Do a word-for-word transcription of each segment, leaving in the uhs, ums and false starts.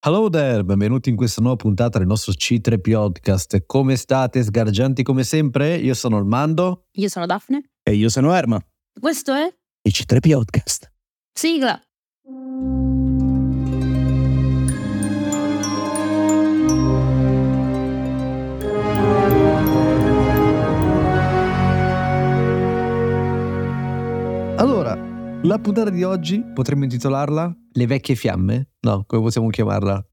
Hello there, benvenuti in questa nuova puntata del nostro C tre Podcast. Come state, sgargianti come sempre? Io sono Armando. Io sono Daphne. E io sono Erma. Questo è Il C tre Podcast. Sigla. Allora, la puntata di oggi potremmo intitolarla Le vecchie fiamme? No, come possiamo chiamarla?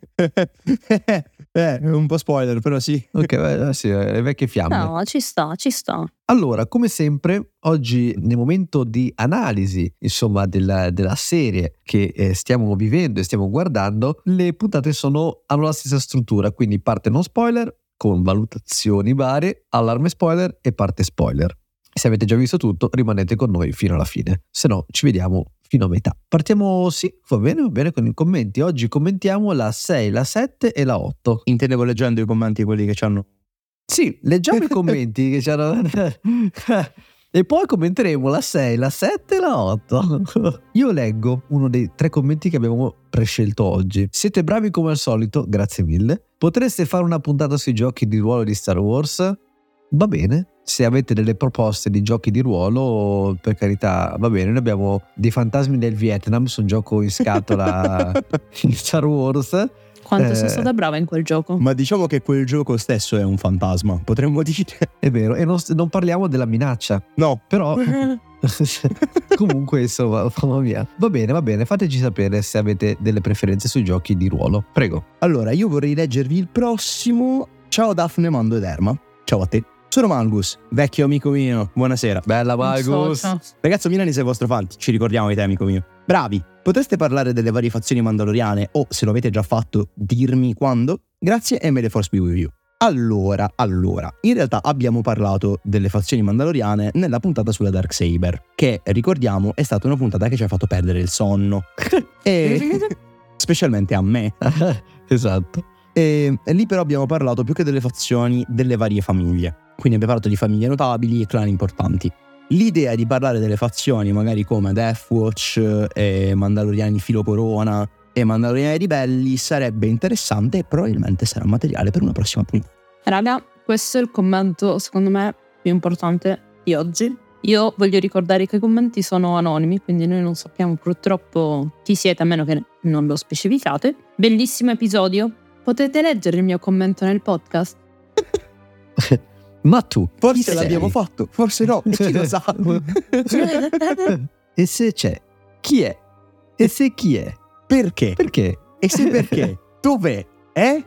eh, è un po' spoiler, però sì. Ok, beh, sì, le vecchie fiamme. No, ci sta, ci sta. Allora, come sempre, oggi nel momento di analisi, insomma, della, della serie che eh, stiamo vivendo e stiamo guardando, le puntate sono, hanno la stessa struttura, quindi parte non spoiler, con valutazioni varie, allarme spoiler e parte spoiler. Se avete già visto tutto, rimanete con noi fino alla fine, se no ci vediamo fino a metà. Partiamo, sì, va bene, va bene, con i commenti. Oggi commentiamo la sei, la sette e la otto. Intendevo leggendo i commenti quelli che ci hanno... Sì, leggiamo i commenti che ci hanno... E poi commenteremo la sei, la sette e la otto. Io leggo uno dei tre commenti che abbiamo prescelto oggi. Siete bravi come al solito, grazie mille. Potreste fare una puntata sui giochi di ruolo di Star Wars? Va bene. Se avete delle proposte di giochi di ruolo, per carità, va bene. Noi abbiamo dei fantasmi del Vietnam su un gioco in scatola in Star Wars. Quanto Eh, sono stata brava in quel gioco. Ma diciamo che quel gioco stesso è un fantasma, potremmo dire. È vero, e non, non parliamo della minaccia. No. Però comunque insomma, mamma mia. Va bene, va bene, fateci sapere se avete delle preferenze sui giochi di ruolo. Prego. Allora, io vorrei leggervi il prossimo. Ciao Daphne, Mando ed Erma. Ciao a te. Sono Mangus, vecchio amico mio. Buonasera. Bella Magus. So, so. Ragazzo Milanese è vostro fan, ci ricordiamo di te, amico mio. Bravi, potreste parlare delle varie fazioni mandaloriane o, se lo avete già fatto, dirmi quando? Grazie e may the force be with you. Allora, allora, in realtà abbiamo parlato delle fazioni mandaloriane nella puntata sulla Darksaber, che, ricordiamo, è stata una puntata che ci ha fatto perdere il sonno. E specialmente a me. Esatto. E, e lì però abbiamo parlato più che delle fazioni, delle varie famiglie. Quindi abbiamo parlato di famiglie notabili e clan importanti. L'idea di parlare delle fazioni magari come Death Watch, e Mandaloriani Filo Corona e Mandaloriani Ribelli sarebbe interessante e probabilmente sarà materiale per una prossima puntata. Raga, questo è il commento secondo me più importante di oggi. Io voglio ricordare che i commenti sono anonimi, quindi noi non sappiamo purtroppo chi siete, a meno che non lo specificate. Bellissimo episodio. Potete leggere il mio commento nel podcast? Ma tu Forse l'abbiamo fatto, forse no, e chi lo sa. E se c'è? Chi è? E se chi è? Perché? Perché? E se perché? Dov'è? Eh?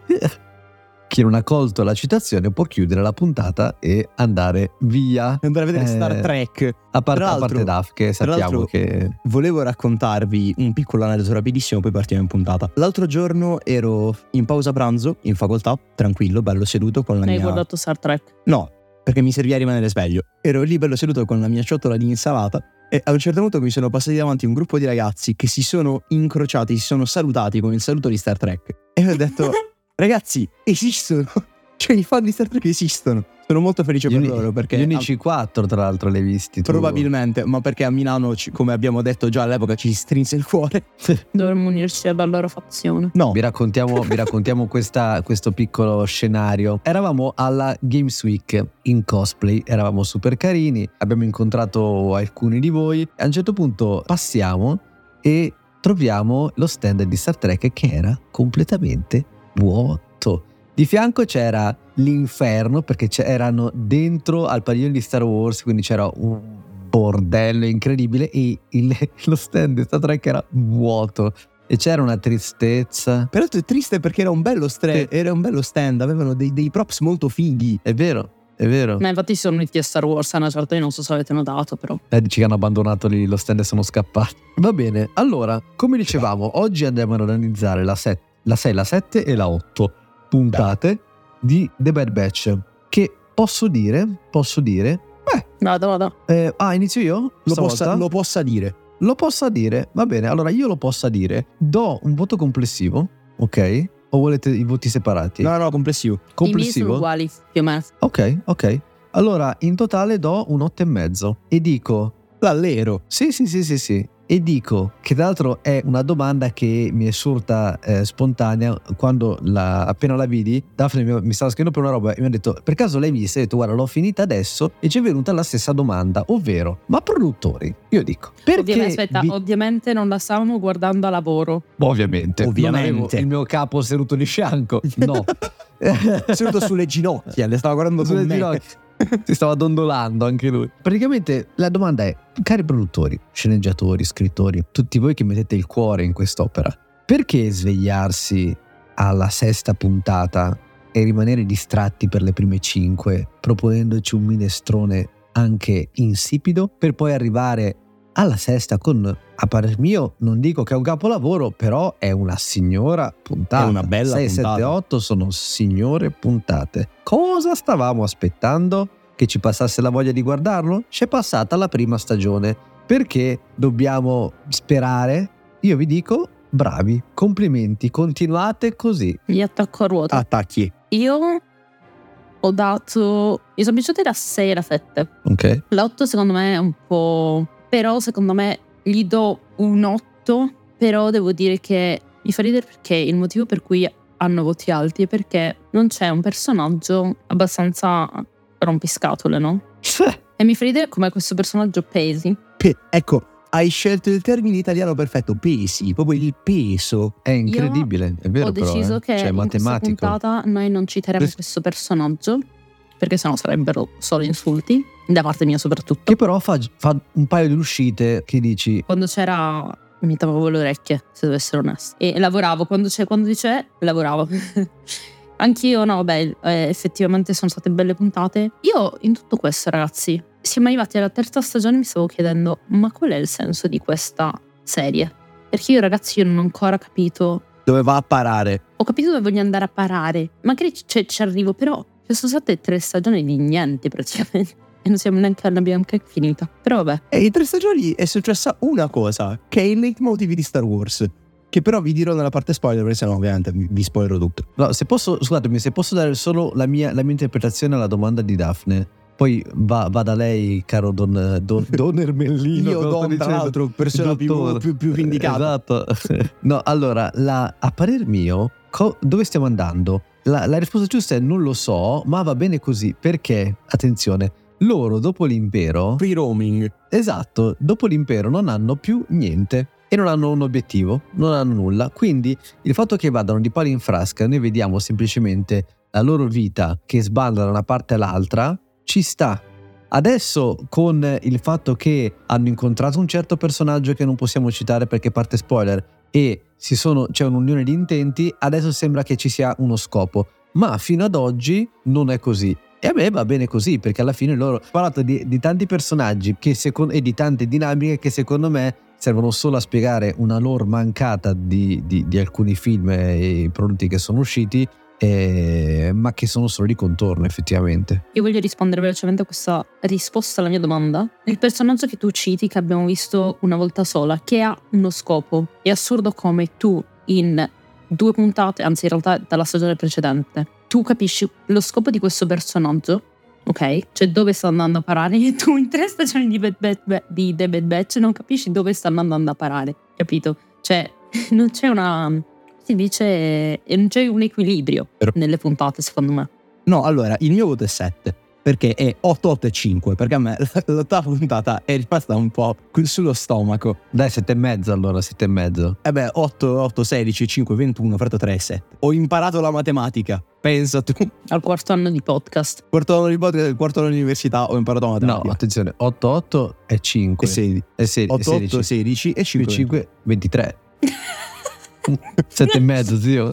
Chi non ha colto la citazione può chiudere la puntata e andare via. Andare a vedere Eh, Star Trek. A parte, Tra a parte l'altro- Daf, che tra sappiamo l'altro- che... Volevo raccontarvi un piccolo aneddoto rapidissimo, poi partiamo in puntata. L'altro giorno ero in pausa pranzo, in facoltà, tranquillo, bello seduto con la Hai mia... guardato Star Trek? No, perché mi serviva rimanere sveglio. Ero lì bello seduto con la mia ciotola di insalata e a un certo punto mi sono passati davanti un gruppo di ragazzi che si sono incrociati, si sono salutati con il saluto di Star Trek. E ho detto, ragazzi, esistono! Cioè i fan di Star Trek esistono. Sono molto felice Gli, per uni- loro perché... gli a- unici quattro tra l'altro l'hai visti tu. Probabilmente, ma perché a Milano, ci- come abbiamo detto già all'epoca, ci strinse il cuore. Dovremmo unirci alla loro fazione. No, Vi raccontiamo, vi raccontiamo questa, questo piccolo scenario. Eravamo alla Games Week in cosplay, eravamo super carini, abbiamo incontrato alcuni di voi. A un certo punto passiamo e troviamo lo stand di Star Trek che era completamente vuoto. Di fianco c'era l'inferno perché c'erano dentro al padiglione di Star Wars, quindi c'era un bordello incredibile e il, lo stand di Star Trek era vuoto. E c'era una tristezza. peraltro è triste perché era un bello, stre- Sì. era un bello stand, avevano dei, dei props molto fighi. È vero, è vero. Ma infatti sono uniti a Star Wars a una certa, io non so se avete notato però. Eh, dici che hanno abbandonato lì lo stand e sono scappati. Va bene, allora, come dicevamo, oggi andiamo ad analizzare la, set- la sei, la sette e la otto puntate di The Bad Batch. Che posso dire, posso dire... Vada, vada. Eh, ah, inizio io? Lo Stavolta? possa, lo possa dire. Lo possa dire, va bene, allora io lo possa dire. Do un voto complessivo, ok? O volete i voti separati? No, no, complessivo. I miei sono Complessivo? uguali, più o meno. Ok, ok. Allora, in totale do un otto e mezzo. E dico, L'allero. sì, sì, sì, sì, sì. e dico che tra l'altro è una domanda che mi è sorta eh, spontanea quando la, appena la vidi. Daphne mi, mi stava scrivendo per una roba e mi ha detto: per caso l'hai vista? E ho detto: guarda, l'ho finita adesso, e ci è venuta la stessa domanda, ovvero: ma produttori? Io dico perché Ovviamente, aspetta, vi... ovviamente non la stavamo guardando a lavoro. Ovviamente, Ovviamente. Non avevo il mio capo seduto di fianco, no. Seduto sulle ginocchia, le stava guardando Sulle con me. ginocchia. Si stava dondolando anche lui. Praticamente la domanda è: cari produttori, sceneggiatori, scrittori, tutti voi che mettete il cuore in quest'opera, perché svegliarsi alla sesta puntata e rimanere distratti per le prime cinque, proponendoci un minestrone anche insipido, per poi arrivare alla sesta con, a parer mio, non dico che è un capolavoro, però è una signora puntata. È una bella sei, puntata. sette, otto sono signore puntate. Cosa stavamo aspettando? Che ci passasse la voglia di guardarlo? C'è passata la prima stagione. Perché dobbiamo sperare? Io vi dico: bravi, complimenti, continuate così. Gli attacco a ruota. Attacchi. Io ho dato, mi sono piaciute da sei alla sette. Ok. La otto secondo me è un po', però secondo me gli do un otto, però devo dire che mi fa ridere perché il motivo per cui hanno voti alti è perché non c'è un personaggio abbastanza rompiscatole, no? E mi fa ridere come questo personaggio pesi. Pe- ecco, hai scelto il termine italiano perfetto, pesi, proprio il peso. È incredibile, è vero. Ho deciso però, eh. che cioè, in questa matematico. puntata noi non citeremo Pes- questo personaggio, perché sennò sarebbero solo insulti, da parte mia soprattutto. Che però fa, fa un paio di uscite che dici: Quando c'era mi tapavo le orecchie, se devo essere onesta. E lavoravo, quando c'è, quando dice lavoravo. Anch'io, no, beh, eh, effettivamente sono state belle puntate. Io in tutto questo, ragazzi, siamo arrivati alla terza stagione e mi stavo chiedendo: ma qual è il senso di questa serie? Perché io, ragazzi, io non ho ancora capito. Dove va a parare? Ho capito dove voglio andare a parare. Magari ci, ci arrivo, però ci sono state tre stagioni di niente praticamente. E non siamo neanche, non abbiamo neanche finita. Però vabbè. E in tre stagioni è successa una cosa, che è il leitmotiv di Star Wars. Che però vi dirò nella parte spoiler, perché sennò ovviamente vi vi spoilerò tutto. no, se posso, scusatemi, se posso dare solo la mia, la mia interpretazione alla domanda di Daphne, poi va, va da lei, caro Don, don, don Ermellino. Io cosa sto Don, tra dicendo? l'altro, persona più, Dottore. più, più vindicata. Esatto. No, allora, la, a parer mio, co- dove stiamo andando? La, la risposta giusta è: non lo so, ma va bene così. Perché, attenzione, loro dopo l'impero, Free roaming. esatto, dopo l'impero non hanno più niente e non hanno un obiettivo, non hanno nulla. Quindi il fatto che vadano di palo in frasca, noi vediamo semplicemente la loro vita che sbanda da una parte all'altra, ci sta. Adesso, con il fatto che hanno incontrato un certo personaggio che non possiamo citare perché parte spoiler, e si sono, c'è un'unione di intenti, adesso sembra che ci sia uno scopo, ma fino ad oggi non è così. E a me va bene così, perché alla fine loro hanno parlato di, di tanti personaggi che secondo, e di tante dinamiche che secondo me servono solo a spiegare una lore mancata di, di, di alcuni film e prodotti che sono usciti, eh, ma che sono solo di contorno effettivamente. Io voglio rispondere velocemente a questa risposta alla mia domanda. Il personaggio che tu citi, che abbiamo visto una volta sola, che ha uno scopo. È assurdo come tu in due puntate, anzi in realtà dalla stagione precedente, tu capisci lo scopo di questo personaggio, ok? Cioè dove sta andando a parare, e tu in tre stagioni di, Bad Bad, di The Bad Batch non capisci dove stanno andando a parare, capito? Cioè non c'è una, si dice, non c'è un equilibrio Vero. nelle puntate, secondo me. No, allora, il mio voto è sette. Perché è otto, otto e cinque. Perché a me l'ottava puntata è rimasta un po' sullo stomaco. Dai, sette e mezzo allora, sette e mezzo. E beh, otto, otto, sedici, cinque, ventuno, fratto tre e sette. Ho imparato la matematica. Pensa tu. Al quarto anno di podcast. Quarto anno di podcast, quarto anno di università, ho imparato la No, matematica. attenzione, otto otto è cinque. E sedici. E se- e otto, sedici. otto, sedici e cinque. cinque, ventitré. Sette e mezzo, zio.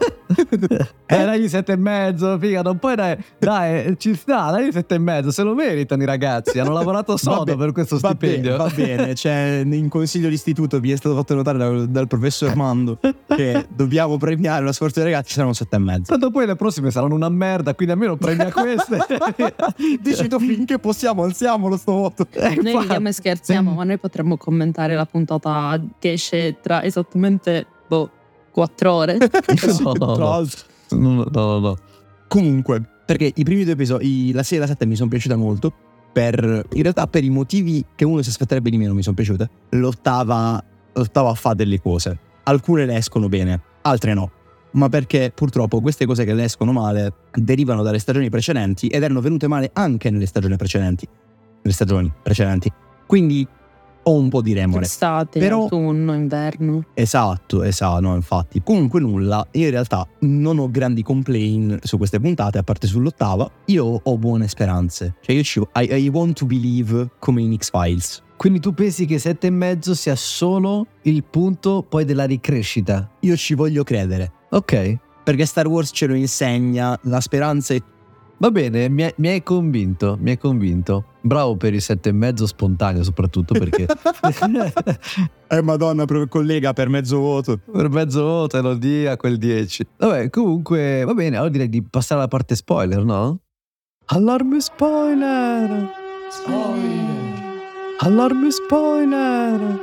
Eh, dai, sette e mezzo, figa, non puoi dai, dai, ci sta, dai, sette e mezzo, se lo meritano i ragazzi, hanno lavorato sodo Vabbè, per questo va stipendio. bene, va bene, cioè in consiglio d'istituto mi è stato fatto notare dal, dal professor Mando che dobbiamo premiare lo sforzo dei ragazzi, saranno sette e mezzo. Tanto poi le prossime saranno una merda, quindi almeno premia queste. Dici tu finché possiamo, alziamolo sto voto. Eh, Noi fa- ridiamo e scherziamo, ma noi potremmo commentare la puntata che esce tra esattamente boh, quattro ore. No, no, Tra no. l'altro. No, no, no, no. Comunque, perché i primi due episodi, la sei e la sette mi sono piaciute molto, per, in realtà per i motivi che uno si aspetterebbe di meno mi sono piaciute. L'ottava, l'ottava fa delle cose, alcune le escono bene, altre no, ma perché purtroppo queste cose che le escono male derivano dalle stagioni precedenti ed erano venute male anche nelle stagioni precedenti, nelle stagioni precedenti, quindi ho un po' di remore. Estate, però, autunno, inverno. Esatto, esatto, no, infatti. Comunque nulla, io in realtà non ho grandi complaint su queste puntate, a parte sull'ottava. Io ho buone speranze. Cioè io ci I, I want to believe come in X-Files. Quindi tu pensi che sette e mezzo sia solo il punto poi della ricrescita? Io ci voglio credere. Ok. Perché Star Wars ce lo insegna, la speranza è... Va bene, mi hai, mi hai convinto, mi hai convinto. Bravo per il sette e mezzo spontaneo, soprattutto perché eh madonna, collega, per mezzo voto. Per mezzo voto lo dia quel dieci. Vabbè, comunque va bene, allora direi di passare alla parte spoiler, no? Allarme spoiler. Spoiler. Allarme spoiler.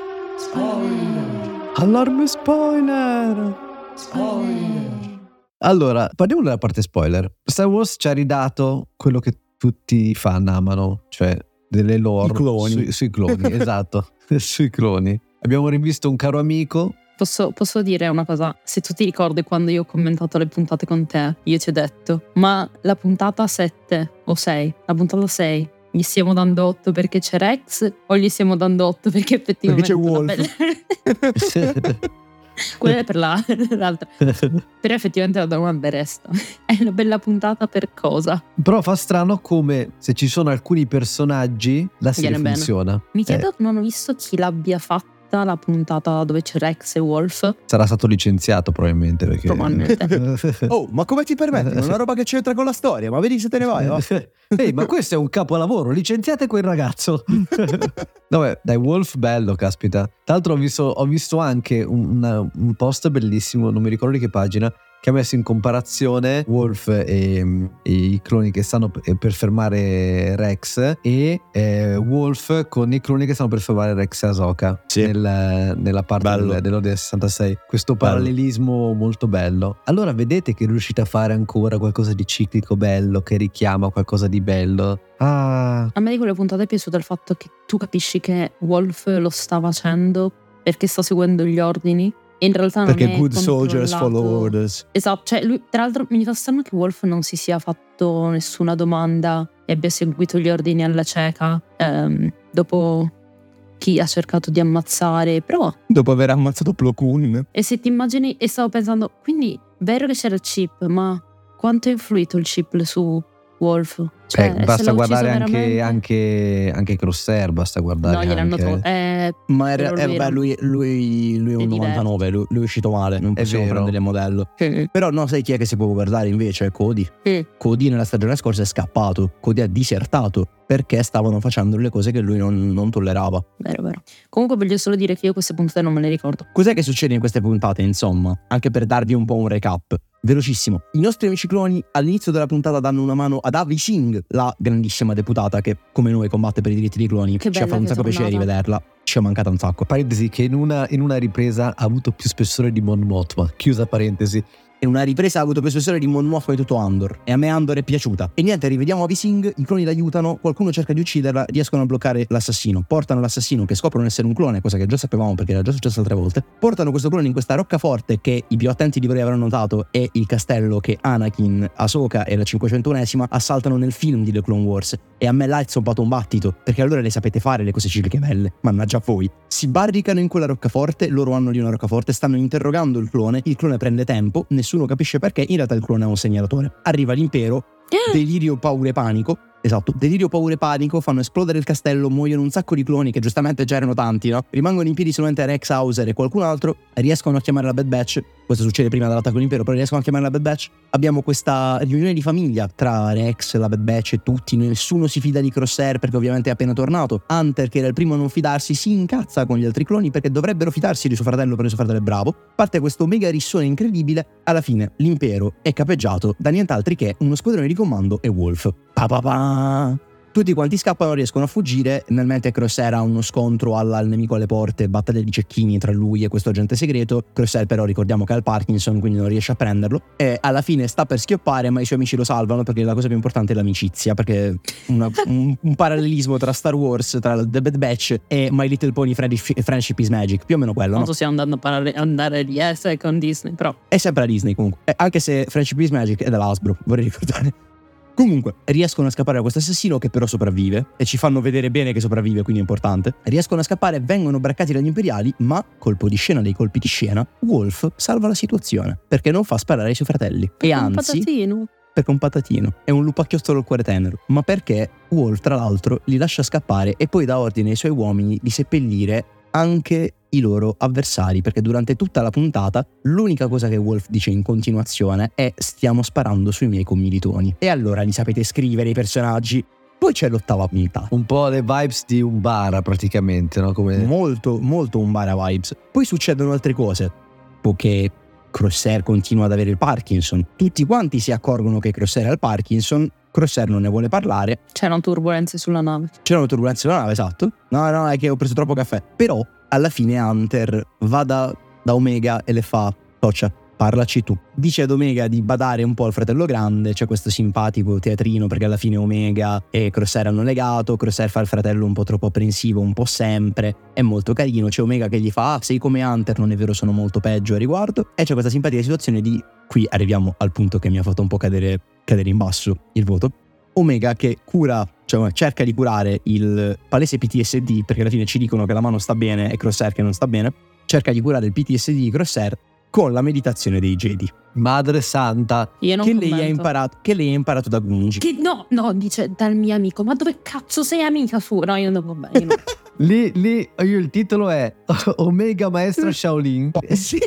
Spoiler. Allarme spoiler. Spoiler. Allora, parliamo della parte spoiler. Star Wars ci ha ridato quello che tutti i fan amano, cioè delle lore I cloni. Sui, sui cloni, esatto, sui cloni. Abbiamo rivisto un caro amico. Posso, posso dire una cosa? Se tu ti ricordi quando io ho commentato le puntate con te, io ti ho detto, ma la puntata sette o sei, la puntata sei, gli stiamo dando otto perché c'è Rex o gli stiamo dando otto perché effettivamente perché c'è Wolf? Bella... Quella è per la, l'altra. Però effettivamente la domanda resta. È una bella puntata per cosa? Però fa strano come se ci sono alcuni personaggi la serie Viene funziona. Bene. Mi chiedo, eh. non ho visto chi l'abbia fatta la puntata dove c'è Rex e Wolf. Sarà stato licenziato probabilmente perché... Probabilmente. Oh, ma come ti permetti? È una roba che c'entra con la storia, ma vedi se te ne vai, va? Ehi, ma questo è un capolavoro, licenziate quel ragazzo. Vabbè, dai, Wolf bello, caspita. Tra l'altro ho visto, ho visto anche un, una, un post bellissimo, non mi ricordo di che pagina, che ha messo in comparazione Wolf e, e i cloni che stanno per fermare Rex e eh, Wolf con i cloni che stanno per fermare Rex e Ahsoka, sì. nel, nella parte del, dell'Ordine sessantasei. Questo parallelismo bello. Molto bello. Allora vedete che riuscite a fare ancora qualcosa di ciclico bello, che richiama qualcosa di bello. Ah. A me di quelle puntate è piaciuto il fatto che tu capisci che Wolf lo sta facendo perché sta seguendo gli ordini. E in realtà non perché è good soldiers follow orders. Esatto, cioè lui, tra l'altro mi fa strano che Wolf non si sia fatto nessuna domanda e abbia seguito gli ordini alla cieca ehm, dopo chi ha cercato di ammazzare, però dopo aver ammazzato Plo Koon. E se ti immagini, e stavo pensando, quindi vero che c'era il chip, ma quanto ha influito il chip su Wolf? Cioè, eh, basta guardare anche, anche, anche Crosshair, basta guardare. No, gliel'hanno anche... tolto. Eh, Ma era, eh, vabbè, lui, lui, lui è un è novantanove, lui, lui è uscito male, non possiamo prendere il modello. Mm. Però no, sai chi è che si può guardare invece? Cody. Mm. Cody nella stagione scorsa è scappato, Cody ha disertato perché stavano facendo le cose che lui non, non tollerava. Vero, vero. Comunque voglio solo dire che io queste puntate non me le ricordo. Cos'è che succede in queste puntate, insomma? Anche per darvi un po' un recap. Velocissimo. I nostri amici cloni all'inizio della puntata danno una mano ad Avi Singh, la grandissima deputata che come noi combatte per i diritti dei cloni. Che ci ha fatto un sacco piacere rivederla. Ci è mancata un sacco. Parentesi che in una, in una ripresa ha avuto più spessore di Mon Mothma. Chiusa parentesi. E una ripresa ha avuto più spessore di Mon Mothma di tutto Andor. E a me Andor è piaciuta. E niente, rivediamo Avi Singh, i cloni l'aiutano, qualcuno cerca di ucciderla, riescono a bloccare l'assassino. Portano l'assassino che scoprono essere un clone, cosa che già sapevamo perché era già successo altre volte. Portano questo clone in questa roccaforte che i più attenti di voi avranno notato è il castello che Anakin, Ahsoka e la cinquecentunesima assaltano nel film di The Clone Wars. E a me là è zoppato un battito, perché allora le sapete fare le cose cicliche belle. Mannaggia a voi. Si barricano in quella roccaforte, loro hanno lì una roccaforte, stanno interrogando il clone, il clone prende tempo, nessuno capisce perché, in realtà il clone è un segnalatore. Arriva l'impero, delirio, paura e panico. Esatto, delirio, paura e panico, fanno esplodere il castello, muoiono un sacco di cloni che giustamente già erano tanti, no? Rimangono in piedi solamente Rex Hauser e qualcun altro, riescono a chiamare la Bad Batch. Questo succede prima dell'attacco all'impero, però riescono a chiamare la Bad Batch. Abbiamo questa riunione di famiglia tra Rex, la Bad Batch e tutti. Nessuno si fida di Crosshair perché ovviamente è appena tornato. Hunter, che era il primo a non fidarsi, si incazza con gli altri cloni perché dovrebbero fidarsi di suo fratello perché suo fratello è bravo. Parte questo mega rissone incredibile. Alla fine l'impero è capeggiato da nient'altri che uno squadrone di comando e Wolf. Pa pa pa. Tutti quanti scappano, riescono a fuggire, nel mentre Crosshair ha uno scontro alla, al nemico alle porte, battaglia di cecchini tra lui e questo agente segreto. Crosshair però ricordiamo che ha il Parkinson, quindi non riesce a prenderlo, e alla fine sta per schioppare, ma i suoi amici lo salvano, perché la cosa più importante è l'amicizia, perché una, un, un parallelismo tra Star Wars, tra The Bad Batch e My Little Pony Friendship is Magic, più o meno quello, no? Non so se andando a parare, andare lì eh, sai, con Disney, però è sempre la Disney comunque, eh, anche se Friendship is Magic è della Hasbro, vorrei ricordare. Comunque, riescono a scappare da questo assassino che però sopravvive, e ci fanno vedere bene che sopravvive, quindi è importante. Riescono a scappare, vengono braccati dagli imperiali, ma, colpo di scena dei colpi di scena, Wolf salva la situazione, perché non fa sparare ai suoi fratelli. perché e un anzi, patatino. perché un patatino, è un lupacchiotto al cuore tenero, ma perché Wolf, tra l'altro, li lascia scappare e poi dà ordine ai suoi uomini di seppellire anche i loro avversari, perché durante tutta la puntata l'unica cosa che Wolf dice in continuazione è stiamo sparando sui miei commilitoni. E allora li sapete scrivere i personaggi. Poi c'è l'ottava puntata, Un po' le vibes di Umbara praticamente, no? Come... molto molto Umbara vibes. Poi succedono altre cose, poiché Crosshair continua ad avere il Parkinson, tutti quanti si accorgono che Crosshair ha il Parkinson. Crosshair non ne vuole parlare. C'erano turbulenze sulla nave. C'erano turbulenze sulla nave, esatto. No, no, è che ho preso troppo caffè. Però, alla fine Hunter va da, da Omega e le fa: Toccia, parlaci tu. Dice ad Omega di badare un po' al fratello grande. C'è questo simpatico teatrino, perché alla fine Omega e Crosshair hanno legato. Crosshair fa il fratello un po' troppo apprensivo, un po' sempre. È molto carino. C'è Omega che gli fa: ah, sei come Hunter, non è vero, sono molto peggio a riguardo. E c'è questa simpatica situazione di... Qui arriviamo al punto che mi ha fatto un po' cadere, cadere in basso il voto. Omega che cura, cioè cerca di curare il palese P T S D, perché alla fine ci dicono che la mano sta bene e Crosshair che non sta bene. Cerca di curare il P T S D di Crosshair con la meditazione dei Jedi. Madre santa. Io non Che lei, ha commento. imparato, che lei ha imparato da Gungi. Che no, no, dice dal mio amico. Ma dove cazzo sei amica su? No, io non va bene. Io non... Lì, lì, io il titolo è Omega Maestra Shaolin. Sì.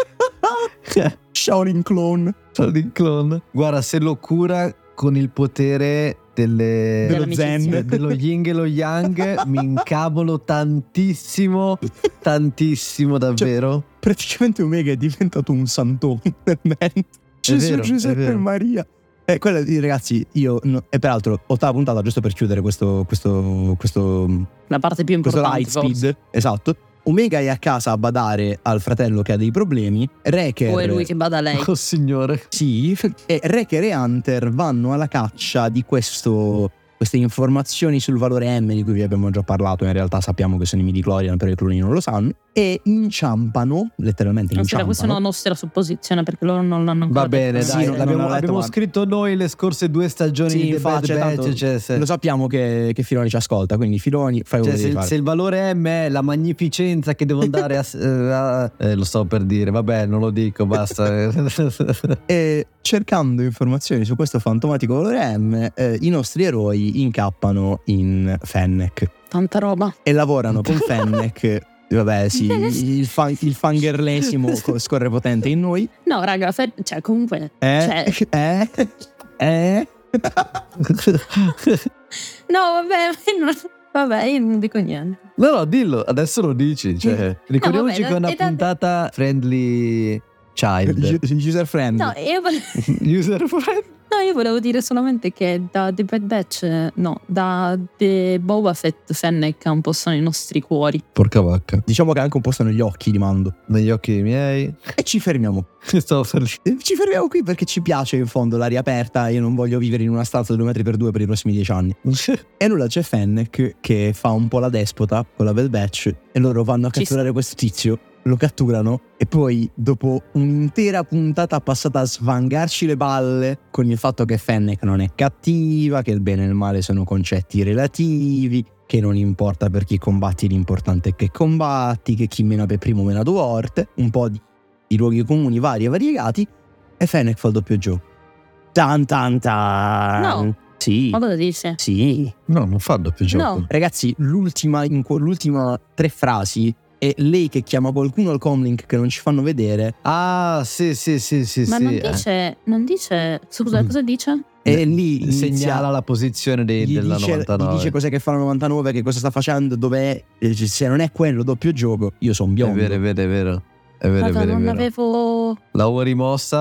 Shaolin Clone. Shaolin Clone. Guarda, se lo cura con il potere delle... dello Dell'amicizia. Zen. dello yin e lo yang, mi incavolo tantissimo, tantissimo davvero. Praticamente Omega è diventato un santone per me. Gesù, vero, Giuseppe è vero. e Maria. Eh, quella di ragazzi, io no, e peraltro ottava puntata, giusto per chiudere questo questo questo La parte più questo importante. light speed, esatto. Omega è a casa a badare al fratello che ha dei problemi. Wrecker O è lui che bada a lei. Oh signore. Sì, e Wrecker e Hunter vanno alla caccia di questo queste informazioni sul valore M di cui vi abbiamo già parlato. In realtà sappiamo che sono i midi-chlorian, però i cloni non lo sanno. E inciampano, letteralmente Non sarà, inciampano. questa è una nostra supposizione perché loro non l'hanno ancora Va bene, detto. Sì, dai, non l'abbiamo, l'ho letto, abbiamo ma- scritto noi le scorse due stagioni Sì, di The infatti, Bad tanto Batch, cioè, se, lo sappiamo che, che Filoni ci ascolta, quindi Filoni fai quello cioè, che devi se, fare. se il valore M è la magnificenza che devo andare a, eh, a- eh, lo sto per dire, vabbè, non lo dico, basta. E cercando informazioni su questo fantomatico valore M, eh, i nostri eroi incappano in Fennec Tanta roba. e lavorano con Fennec. Vabbè, sì, il, fan, il fangirlesimo co- scorre potente in noi. No, raga, fe- cioè comunque... Eh? Cioè, Eh? Eh? no, vabbè, io non, vabbè, io non dico niente. No, no, dillo, adesso lo dici. Cioè, ricordiamoci vabbè, che è una è da- puntata friendly child. User friendly. No, io volevo... User friendly. No, io volevo dire solamente che da The Bad Batch, no, da The Boba Fett Fennec un po' sono i nostri cuori. Porca vacca. Diciamo che anche un po' sono gli occhi di Mando. Negli occhi miei. E ci fermiamo. Stavo per lì. Ci fermiamo qui perché ci piace in fondo l'aria aperta. Io non voglio vivere in una stanza di due metri per due per i prossimi dieci anni. E nulla, c'è Fennec che fa un po' la despota con la Bad Batch e loro vanno a Ci catturare questo tizio. Lo catturano e poi dopo un'intera puntata passata a svangarci le balle con il fatto che Fennec non è cattiva, che il bene e il male sono concetti relativi, che non importa per chi combatti, l'importante è che combatti, che chi mena per primo mena due volte, un po' di, di luoghi comuni vari e variegati, e Fennec fa il doppio gioco. Tan tan tan. No. Sì. Ma cosa dice? Sì. No, non fa doppio gioco. No. Ragazzi, l'ultima, in, l'ultima tre frasi è lei che chiama qualcuno al comlink che non ci fanno vedere. Ah, sì, sì, sì, sì, Ma sì. non eh. dice, non dice, scusa, Mm. cosa dice? E lì segnala inizia, la posizione dei, gli, della dice, gli novantanove. dice cos'è che fa la novantanove, che cosa sta facendo, dov'è. E se non è quello doppio gioco, io sono È biondo. vero, è vero, è vero. È vero, è Raga, vero, è non vero. avevo... L'avevo rimossa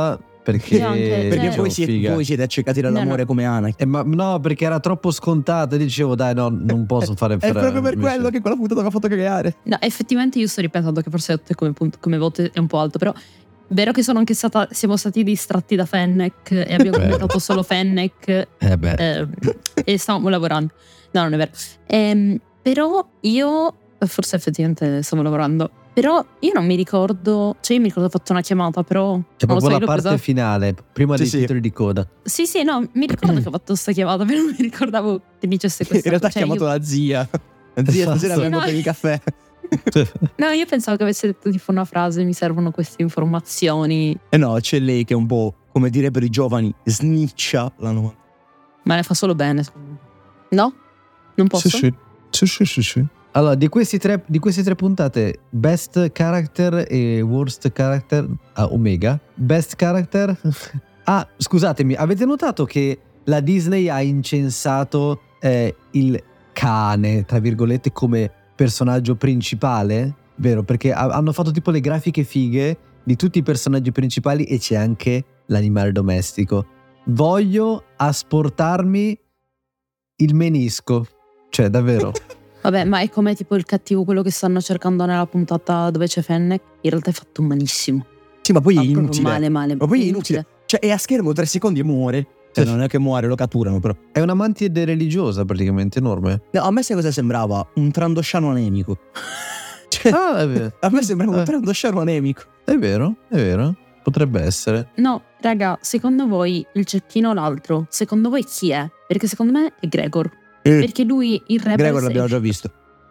perché, Io anche- Perché Cioè- voi siete, figa. voi siete accecati dall'amore No, no. come Ana. Eh, ma no, perché era troppo scontata. Dicevo, dai, no, non posso fare È proprio per invece- quello che quella puntata mi ha fatto cagare. No, effettivamente io sto ripensando che forse otto come, punto- come voto è un po' alto, però vero che sono anche stata, siamo stati distratti da Fennec e abbiamo Vero. commentato solo Fennec Eh beh, eh, e stavamo lavorando. No, non è vero. Ehm, però io, forse effettivamente stavo lavorando, però io non mi ricordo, cioè io mi ricordo ho fatto una chiamata, però... c'è non lo proprio so, la io l'ho parte presa- finale, prima Sì, dei sì. titoli di coda. Sì, sì, no, mi ricordo che ho fatto questa chiamata, però non mi ricordavo che dicesse In questa realtà ha cioè, chiamato io- la zia. La zia Esatto. stasera Sì, vengo no. per il caffè. No, io pensavo che avesse detto tipo una frase, mi servono queste informazioni, E no, c'è lei che è un po', come direbbero i giovani, sniccia la novanta. ma ne fa solo bene. secondo me. No? Non posso? Sì, sì. Sì, sì, sì, sì. Allora, di, questi tre, di queste tre puntate, Best Character e Worst Character a Omega. Best Character. Ah, scusatemi, avete notato che la Disney ha incensato eh, il cane, tra virgolette, come personaggio principale? Vero, perché ha- hanno fatto tipo le grafiche fighe di tutti i personaggi principali e c'è anche l'animale domestico. Voglio asportarmi il menisco. Cioè, davvero. Vabbè, ma è come tipo il cattivo, quello che stanno cercando nella puntata dove c'è Fennec. In realtà è fatto malissimo. Sì, ma poi è Fa proprio inutile. male, male. Ma poi è inutile. Cioè, è a schermo tre secondi e muore. Cioè, Sì. non è che muore, lo catturano, però. È una mantide religiosa praticamente enorme. No, a me sai cosa sembrava? Un trandosciano anemico. Cioè, Ah, è vero. a me sembrava un Eh. trandosciano anemico. È vero, è vero. Potrebbe essere. No, raga, secondo voi il cecchino o l'altro? Secondo voi chi è? Perché secondo me è Gregor. Perché lui, il Rebels... Gregor è- l'abbiamo già visto.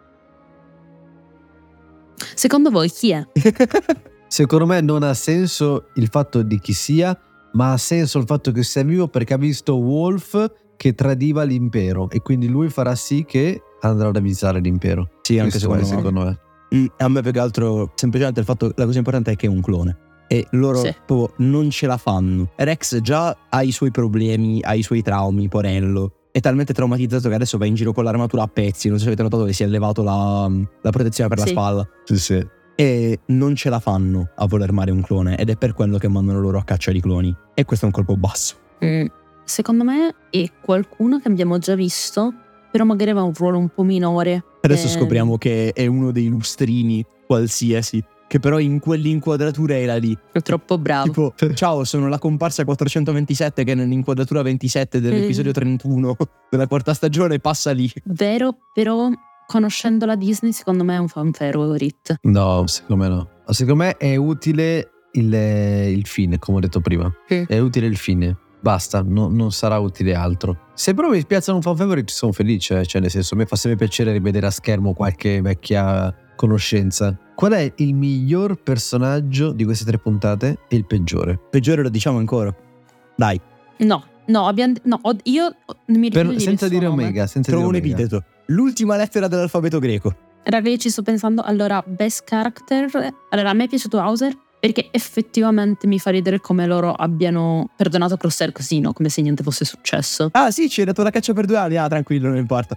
Secondo voi chi è? Secondo me non ha senso il fatto di chi sia, ma ha senso il fatto che sia vivo perché ha visto Wolf che tradiva l'impero e quindi lui farà sì che andrà ad avvisare l'impero. Sì, anche Questo è, secondo me. secondo me. Mm, a me più che altro, semplicemente il fatto, la cosa importante è che è un clone. E loro Sì. proprio non ce la fanno. Rex già ha i suoi problemi, ha i suoi traumi, porello. È talmente traumatizzato che adesso va in giro con l'armatura a pezzi. Non so se avete notato che si è levato la, la protezione per Sì. la spalla. Sì, sì. E non ce la fanno a voler male un clone. Ed è per quello che mandano loro a caccia di cloni. E questo è un colpo basso. Mm, Secondo me è qualcuno che abbiamo già visto, però magari aveva un ruolo un po' minore. Adesso Eh, scopriamo che è uno dei lustrini qualsiasi, che però in quell'inquadratura era lì. È troppo bravo. Tipo, ciao, sono la comparsa quattrocentoventisette che nell'inquadratura ventisette dell'episodio Mm. trentuno della quarta stagione passa lì. Vero, però conoscendo la Disney secondo me è un fan favorite. No, secondo me no. Secondo me è utile il, il fine, come ho detto prima. Sì. È utile il fine. Basta, no- non sarà utile altro. Se però mi piazzano un fan favorite sono felice, cioè nel senso mi fa sempre piacere rivedere a schermo qualche vecchia conoscenza. Qual è il miglior personaggio di queste tre puntate e il peggiore? Peggiore lo diciamo ancora. Dai, No, no, abbiamo, no ho- io non mi ricordo Per- di senza il suo dire nome. Omega, senza trovo un dire Omega. epiteto. L'ultima lettera dell'alfabeto greco. Raga, io ci sto pensando. Allora, best character. Allora, a me è piaciuto Hauser perché effettivamente mi fa ridere come loro abbiano perdonato Crosshair così, no? Come se niente fosse successo. Ah sì, ci hai dato la caccia per due anni. Ah, tranquillo, non importa.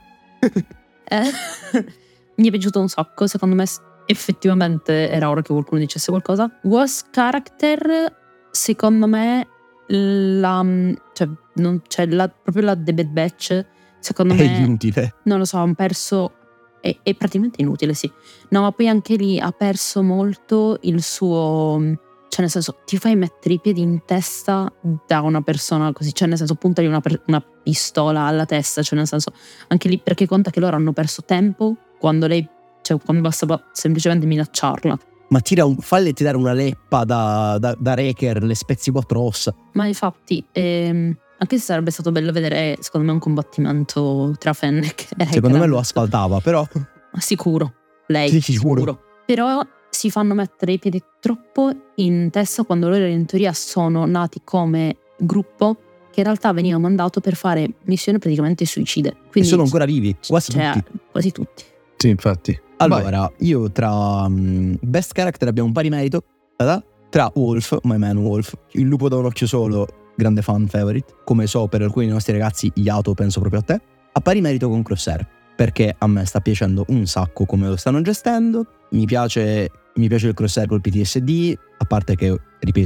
Eh, mi è piaciuto un sacco. Secondo me s- effettivamente era ora che qualcuno dicesse qualcosa. Worst character, secondo me, la, cioè, non, cioè la, proprio la The Bad Batch. Secondo È me, inutile. non lo so, hanno perso. È, è praticamente inutile, sì. No, ma poi anche lì ha perso molto il suo. Cioè, nel senso, ti fai mettere i piedi in testa da una persona così. Cioè, nel senso, puntagli una, per- una pistola alla testa. Cioè, nel senso, anche lì perché conta che loro hanno perso tempo quando lei. Cioè, quando bastava semplicemente minacciarla. Ma tira un, falle tirare una leppa da, da, da Wrecker, le spezzi quattro ossa. Ma infatti, ehm, anche se sarebbe stato bello vedere, secondo me, un combattimento tra Fennec e Secondo me Hacker. lo asfaltava, però. Sicuro, lei, Sì, sicuro. sicuro. Però si fanno mettere i piedi troppo in testa quando loro in teoria sono nati come gruppo che in realtà veniva mandato per fare missioni praticamente suicide. E Quindi, sono ancora vivi, quasi cioè, tutti. quasi tutti. Sì, infatti. Allora, io tra um, Best Character abbiamo un pari merito. Tada, tra Wolf, My Man Wolf, il lupo da un occhio solo, grande fan favorite. Come so per alcuni dei nostri ragazzi, Yato, penso proprio a te. A pari merito con Crosshair, perché a me sta piacendo un sacco come lo stanno gestendo. Mi piace, mi piace il Crosshair col P T S D, a parte che, ripeto,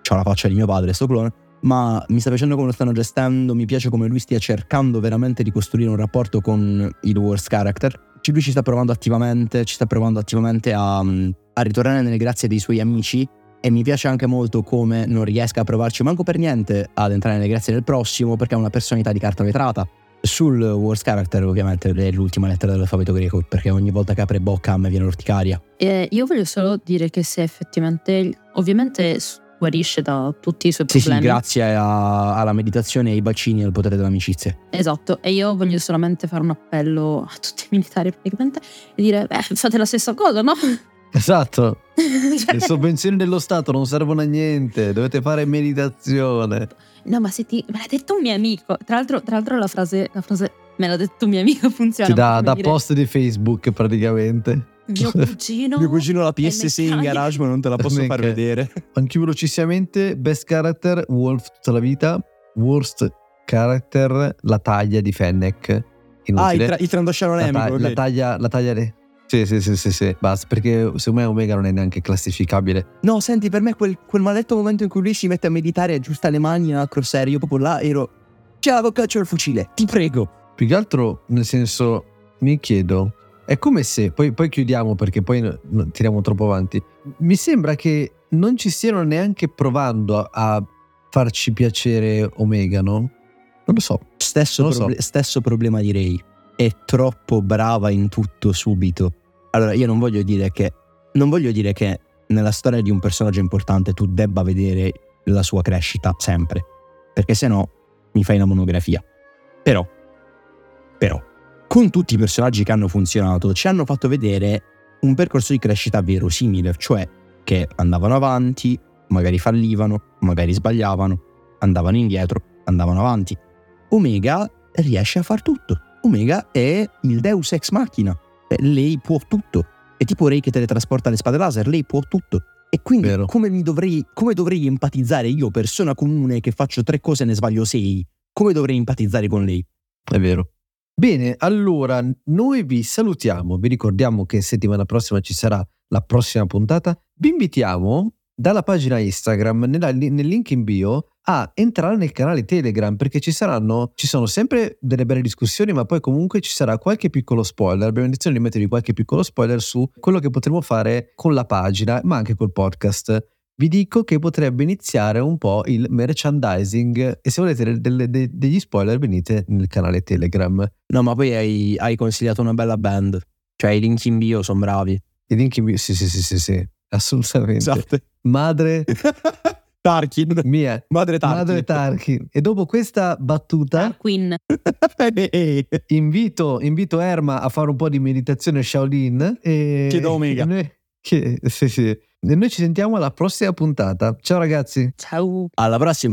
c'ha la faccia di mio padre sto clone, ma mi sta piacendo come lo stanno gestendo, mi piace come lui stia cercando veramente di costruire un rapporto con il worst character. Lui ci sta provando attivamente, ci sta provando attivamente a, a ritornare nelle grazie dei suoi amici, e mi piace anche molto come non riesca a provarci manco per niente ad entrare nelle grazie del prossimo, perché ha una personalità di carta vetrata. Sul worst character ovviamente è l'ultima lettera dell'alfabeto greco, perché ogni volta che apre bocca a me viene l'orticaria. Eh, io voglio solo dire che se effettivamente, ovviamente guarisce da tutti i suoi problemi. Sì, sì, grazie a, alla meditazione, ai bacini e al potere dell'amicizia. Esatto, e io voglio solamente fare un appello a tutti i militari praticamente e dire, beh, fate la stessa cosa, no? Esatto. Cioè... Le sovvenzioni dello Stato non servono a niente, dovete fare meditazione. No, ma se ti... me l'ha detto un mio amico. Tra l'altro, tra l'altro la frase, la frase me l'ha detto un mio amico funziona. Sì, da, da dire... post di Facebook praticamente. Mio cugino Mio cugino la P S sei in garage, ma non te la posso far vedere. Anche velocissimamente, best character, Wolf tutta la vita. Worst character, la taglia di Fennec. Inutile. Ah, il, tra- il trandosciano la, nemico. ta- okay. la taglia, la taglia di... Sì, sì, sì, sì, sì, basta, perché secondo me Omega non è neanche classificabile. No, senti, per me quel, quel maledetto momento in cui lui si mette a meditare e aggiusta le mani a Crosshair, io proprio là ero... Ciao avvocato, il fucile, ti prego. Più che altro, nel senso, mi chiedo, è come se, poi, poi chiudiamo perché poi no, no, tiriamo troppo avanti, mi sembra che non ci stiano neanche provando a, a farci piacere Omega, no? Non lo so. Stesso, non lo proble- so. stesso problema di Rey. È troppo brava in tutto subito. Allora io non voglio dire che non voglio dire che nella storia di un personaggio importante tu debba vedere la sua crescita sempre, perché se no mi fai una monografia. Però però con tutti i personaggi che hanno funzionato ci hanno fatto vedere un percorso di crescita verosimile, cioè che andavano avanti, magari fallivano, magari sbagliavano, andavano indietro, andavano avanti. Omega riesce a far tutto. Omega è il Deus ex machina. Lei può tutto. È tipo Rey che teletrasporta le spade laser, lei può tutto. E quindi come mi dovrei come dovrei empatizzare io, persona comune che faccio tre cose e ne sbaglio sei? Come dovrei empatizzare con lei? È vero. Bene, allora noi vi salutiamo, vi ricordiamo che settimana prossima ci sarà la prossima puntata. Vi invitiamo dalla pagina Instagram, nella, nel link in bio, a entrare nel canale Telegram, perché ci saranno ci sono sempre delle belle discussioni, ma poi comunque ci sarà qualche piccolo spoiler. Abbiamo intenzione di mettervi qualche piccolo spoiler su quello che potremo fare con la pagina, ma anche col podcast. Vi dico che potrebbe iniziare un po' il merchandising, e se volete delle, de, degli spoiler venite nel canale Telegram. No, ma poi hai, hai consigliato una bella band, cioè i link in bio sono bravi. I link in bio, sì sì sì sì, sì. Assolutamente. Esatto. Madre Tarkin. Mia. Madre Tarkin. Madre Tarkin. E dopo questa battuta Tarquin. invito, invito Erma a fare un po' di meditazione Shaolin. E chiedo Omega. E noi, che, sì, sì. E noi ci sentiamo alla prossima puntata. Ciao ragazzi. Ciao. Alla prossima.